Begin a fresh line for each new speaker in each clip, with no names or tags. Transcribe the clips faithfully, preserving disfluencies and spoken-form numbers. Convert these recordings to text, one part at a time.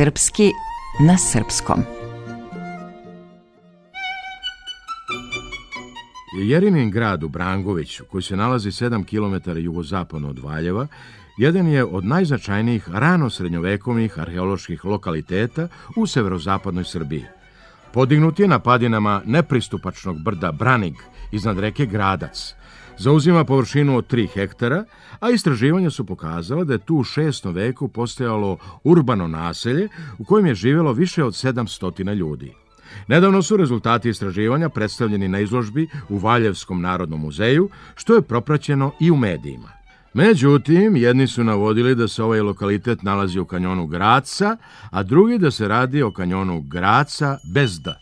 Srpski na srpskom.
Jerinin grad u Brangoviću, koji se nalazi sedam kilometara jugozapadno od Valjeva, jedan je od najznačajnijih rano srednjovekovnih arheoloških lokaliteta u severozapadnoj Srbiji. Podignut je na padinama nepristupačnog brda Branig iznad reke Gradac. Zauzima površinu od tri hektara, a istraživanja su pokazala da je tu u šestom veku postojalo urbano naselje u kojem je živjelo više od sedamsto ljudi. Nedavno su rezultati istraživanja predstavljeni na izložbi u Valjevskom narodnom muzeju, što je propraćeno i u medijima. Međutim, jedni su navodili da se ovaj lokalitet nalazi u kanjonu Graca, a drugi da se radi o kanjonu Graca bez D.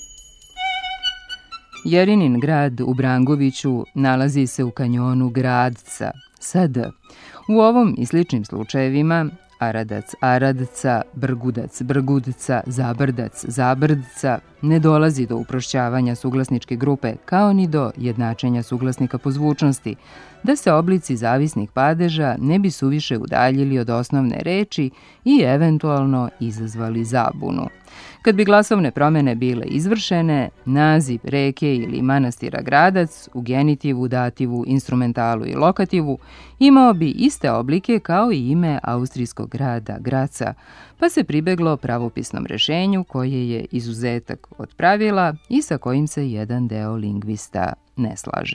Jerinin grad u Brangoviću nalazi se u kanjonu Gradca sa D. U ovom i sličnim slučajevima Aradac, Aradca, Brgudac, Brgudca, Zabrdac, Zabrdca ne dolazi do uprošćavanja suglasničke grupe kao ni do jednačenja suglasnika po zvučnosti, da se oblici zavisnih padeža ne bi suviše udaljili od osnovne reči i eventualno izazvali zabunu. Kad bi glasovne promjene bile izvršene, naziv reke ili manastira Gradac u genitivu, dativu, instrumentalu i lokativu imao bi iste oblike kao i ime austrijskog grada Graca, pa se pribeglo pravopisnom rešenju koje je izuzetak od pravila i sa kojim se jedan deo lingvista ne slaže.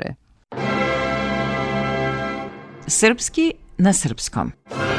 Srpski na srpskom.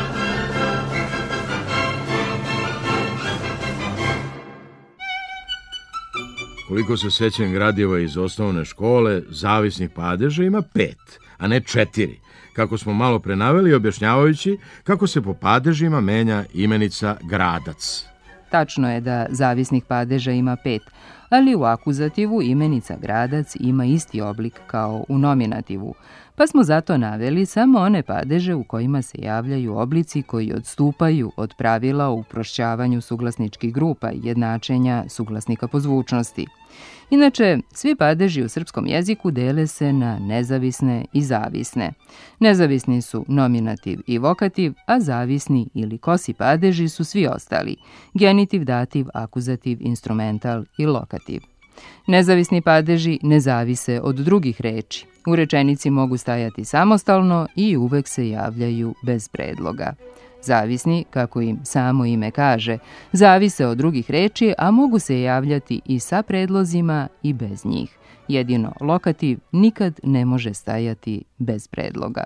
Koliko se sećam gradiva iz osnovne škole, zavisnih padeža ima pet, a ne četiri, kako smo malo prenaveli objašnjavajući kako se po padežima menja imenica Gradac.
Tačno je da zavisnih padeža ima pet, ali u akuzativu imenica Gradac ima isti oblik kao u nominativu, pa smo zato naveli samo one padeže u kojima se javljaju oblici koji odstupaju od pravila o uprošćavanju suglasničkih grupa i jednačenja suglasnika po zvučnosti. Inače, svi padeži u srpskom jeziku dele se na nezavisne i zavisne. Nezavisni su nominativ i vokativ, a zavisni ili kosi padeži su svi ostali: genitiv, dativ, akuzativ, instrumental i lokativ. Nezavisni padeži ne zavise od drugih reči. U rečenici mogu stajati samostalno i uvek se javljaju bez predloga. Zavisni, kako im samo ime kaže, zavise od drugih reči, a mogu se javljati i sa predlozima i bez njih. Jedino lokativ nikad ne može stajati bez predloga.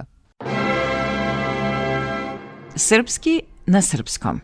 Srpski na srpskom.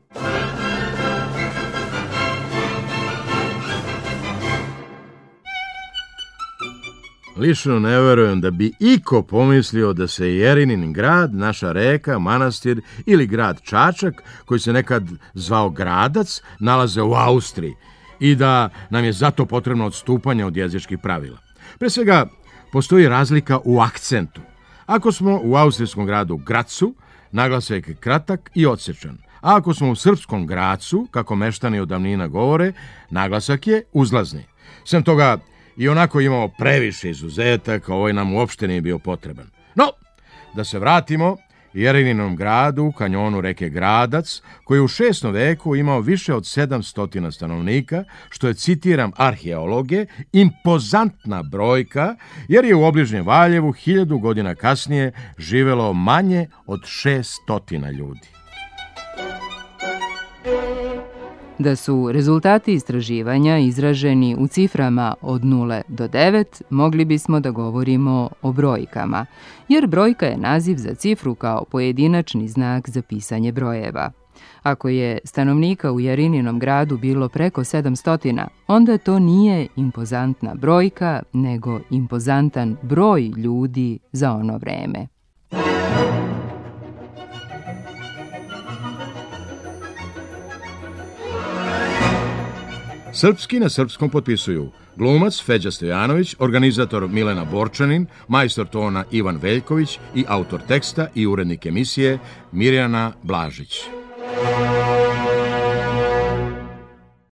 Lično ne verujem da bi iko pomislio da se Jerinin grad, naša reka, manastir ili grad Čačak, koji se nekad zvao Gradac, nalaze u Austriji i da nam je zato potrebno odstupanje od jezičkih pravila. Pre svega, postoji razlika u akcentu. Ako smo u austrijskom gradu Gracu, naglasak je kratak i odsečan. A ako smo u srpskom Gracu, kako meštani od davnina govore, naglasak je uzlazni. Sem toga, i onako imamo previše izuzetaka, ovaj nam uopšte nije bio potreban. No, da se vratimo Jerininom gradu u kanjonu reke Gradac, koji je u šestom veku imao više od sedamsto stanovnika, što je, citiram arheologe, impozantna brojka, jer je u obližnjem Valjevu hiljadu godina kasnije živelo manje od šeststo ljudi.
Da su rezultati istraživanja izraženi u ciframa od nule do devet, mogli bismo da govorimo o brojkama, jer brojka je naziv za cifru kao pojedinačni znak za pisanje brojeva. Ako je stanovnika u Jerininom gradu bilo preko sedamsto, onda to nije impozantna brojka, nego impozantan broj ljudi za ono vreme.
Srpski na srpskom potpisuju glumac Feđa Stojanović, organizator Milena Borčanin, majstor tona Ivan Veljković i autor teksta i urednik emisije Mirjana Blažić.